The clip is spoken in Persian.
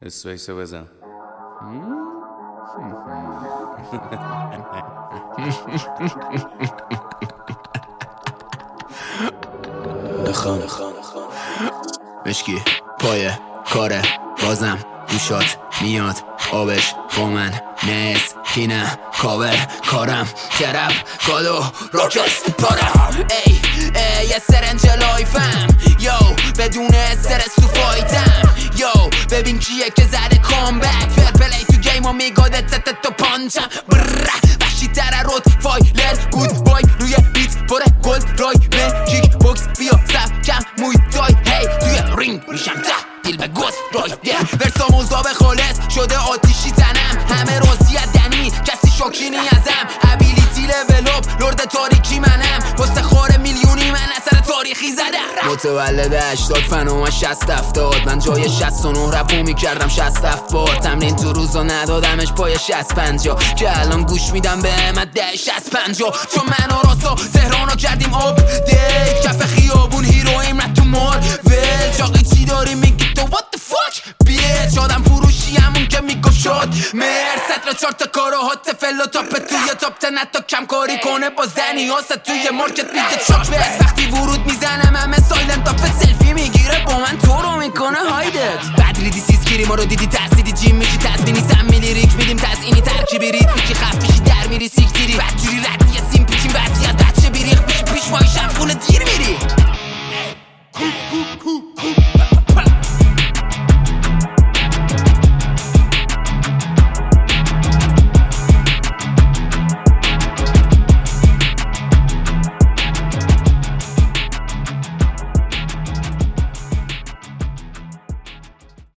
اسپیسو بزن. نخان مشکی پای کاره بازم گوشات میاد آبش با من نیست کینه کاور کارم ترپ کادو راکست پارم ای یه سرنج لایفم یو بدون استرس تو فایتم یو ببین کیه که زده کامبک فر پلی تو گیم و میگاده تت تو پانچم وحشی تره رود فایلر گود بای روی بیت پره گلد رای من کیک بوکس بیا سف کم موی دای هی توی رینگ میشم دیل به گوست رای ورسا موزا به خالص شده آتیشی تنم همه راضیت دنی کسی شاکینی ازم ابیلیتی لولوب لرد تاریکی منم پست خار میلیونی من اثر تاریخی زدم متولد 80 فنوم 60-70 من جای 69 رپو میکردم 60 بار تمرین تو روزا ندادمش پای 60-50 که الان گوش میدم به همت 10-60-50 چون من و راسا تهرانو کردیم آب دیت کف خیابون هیرویم نه تو مار ول چاقی چی داری میگی تو what the fuck بیت شادم فروشی همون که میگفت شاد مرد 4 تا کارو هات فل و تاپ توی تاپ تنت تا کم کاری کنه با زنی هاست توی مارکت میده چاک بس وقتی ورود میزنم همه سایلنت تاپ سلفی میگیره با من تو رو میکنه هایدت بعد ریدی سیسکیری ما رو دیدی ترسیدی جیم میشی تزمینی سم میلی ریک میدیم تزینی ترکیبی ریت میشی خف میشی در میری سیکتیری بعد جوری رد